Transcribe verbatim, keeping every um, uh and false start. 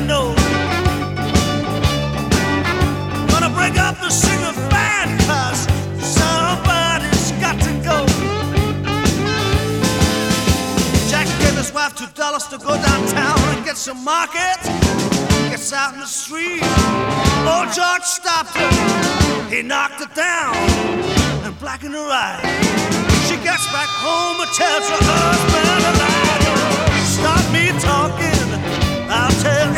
know. Gonna break up the sugar fan, cause somebody's got to go. Jack gave his wife two dollars to go downtown and get some market. Gets out in the street, old George stopped her. He knocked her down and blackened her eye. She gets back home and tells her husband a lie. Stop me talking, I'll tell